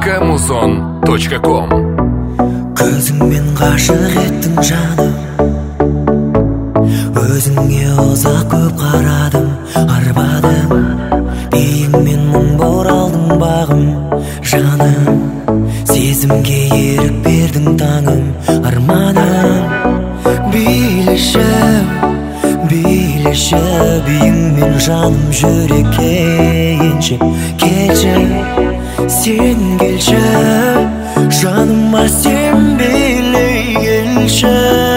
www.muson.com. Көзіңмен ғашық еттің жаным, өзіңе ұзақ көп қарадым, арбадым, биіңмен мың боралдың бағым. Жаным, сезімге ерік бердің таңым, арманым. Билеші, билеші, биіңмен жаным жүрекке енші. Келші, сен келші, жаныма сен билей келші.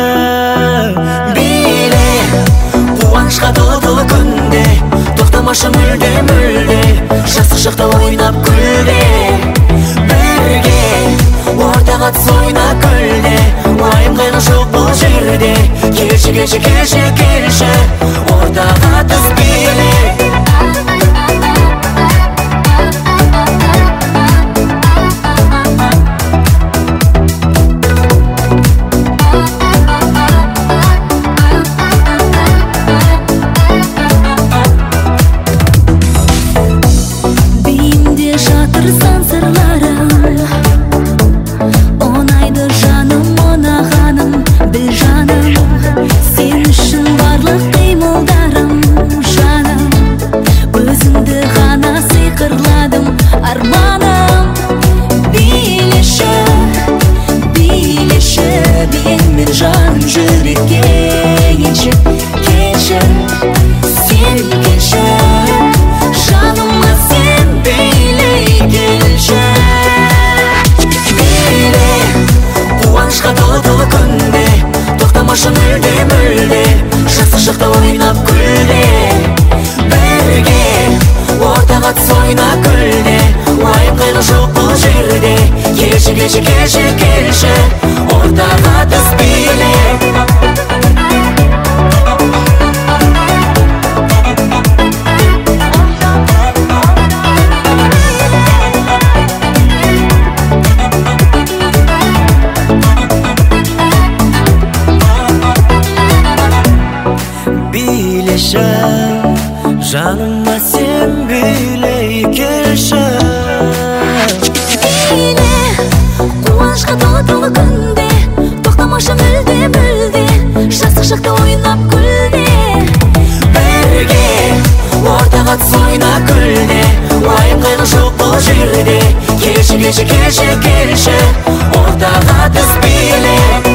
Биле, қуанышқа толы күнде, тоқтамашы мүлде, жастық шақта ойнап күлде. Бірге, ортаға түс ойна күлде, уайым қайғы жоқ бұл жерде. Келші, келші, келші, келші, ортаға түс биле. Жастық шақта ойнап күлде. Бірге, ортаға түс ойна күлде, уайым қайғы жоқ бұл жерде. Келші, келші, келші, келші, ортаға түс биле. Билеші, жаныма сен билей келші. Биле, қуанышқа толы күнде, тоқтамашы мүлде, жастық шақта ойнап күлде. Бірге, ортаға түс ойна күлде, уайым қайғы жоқ бұл жерде. Келші, келші, келші, келші, ортаға түс биле.